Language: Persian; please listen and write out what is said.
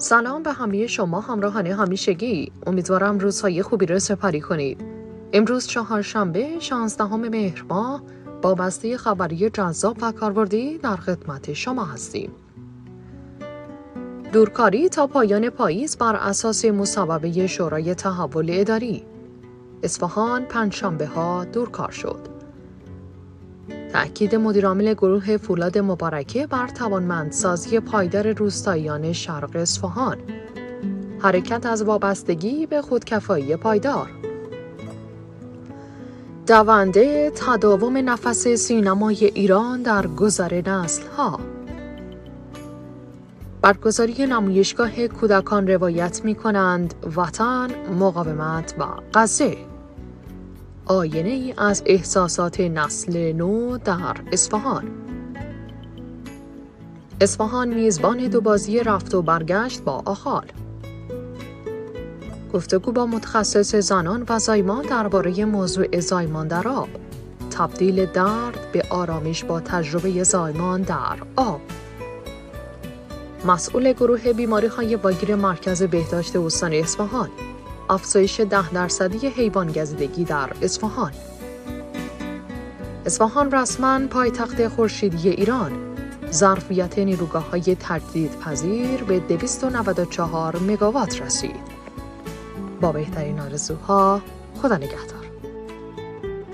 سلام به همه شما همراهان همیشگی. امیدوارم روزهای خوبی رو سپری کنید. امروز چهارشنبه 16 مهر ماه با بسته خبری جذاب و کاربردی در خدمت شما هستیم. دورکاری تا پایان پاییز بر اساس مصوبه شورای تحول اداری. اصفهان پنجشنبه ها دورکار شد. تأکید مدیرعامل گروه فولاد مبارکه بر توانمندسازی پایدار روستاییان شرق اصفهان. حرکت از وابستگی به خودکفایی پایدار. دونده تداوم نفس سینمای ایران در گذر نسل‌ها. برگزاری نمایشگاه کودکان روایت می‌کنند وطن، مقاومت و غزه. آینه‌ای از احساسات نسل نو در اصفهان. اصفهان میزبان دو بازی رفت و برگشت با آخال. گفتگو با متخصص زنان و زایمان درباره موضوع زایمان در آب. تبدیل درد به آرامش با تجربه زایمان در آب. مسئول گروه بیماری‌های واگیر مرکز بهداشت استان اصفهان. افزایش 10% حیوان‌گزیدگی در اصفهان. اصفهان رسما پایتخت خورشیدی ایران. ظرفیت نیروگاه‌های تجدیدپذیر به 294 مگاوات رسید. با بهترین آرزوها، خدا نگهدار.